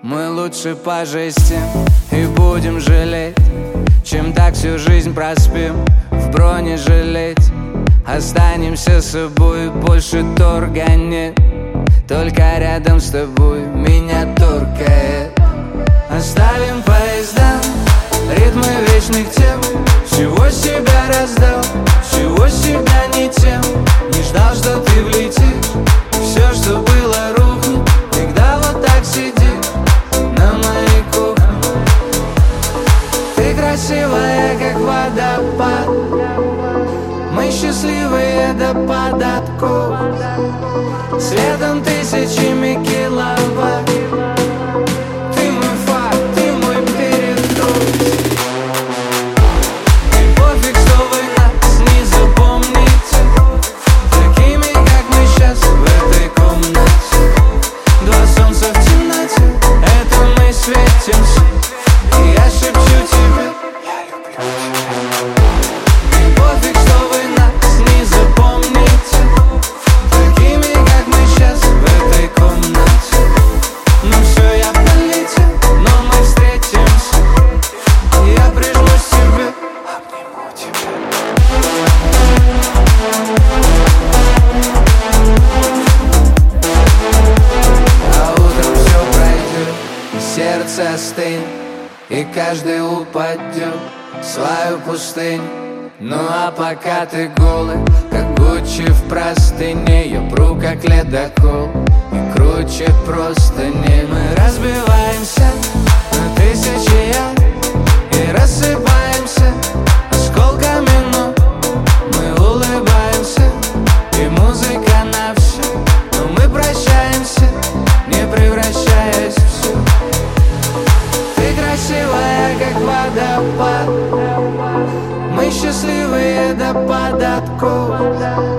Мы лучше пожестим и будем жалеть, чем так всю жизнь проспим в бронежилете. Останемся собой, больше торга нет, только рядом с тобой меня торкает. Оставим поезда, ритмы вечных тем. Всего себя раздал, всего себя не тем. Не ждал, что ты влетишь, все, что было, рухнет. Всегда вот так сидишь на моей кухне. Ты красивая, как водопад. Мы счастливые до подотков. Светом тысячами киловатт. Ты мой факт, ты мой передоз. И пофиг, что вы нас не запомните такими, как мы сейчас в этой комнате. Два солнца в темноте, это мы светимся. И я шепчу тебе, я люблю тебя. И пофиг, что вы нас не запомните такими, как мы сейчас в этой комнате. Ну все, я полетел, но мы встретимся. И я прижмусь к тебе, обниму тебя. А утром все пройдет, и сердце остынет, и каждый упадет в свою пустыню. Ну а пока ты голый, как Гуччи в простыне, я пру как ледокол, и круче простыни. Мы разбиваемся на тысячи яд и рассыпаемся осколками ног. Мы улыбаемся, и музыка на все, но мы прощаемся, не превращаясь в все. Ты красивая, как водопад. Мы счастливые до подотков.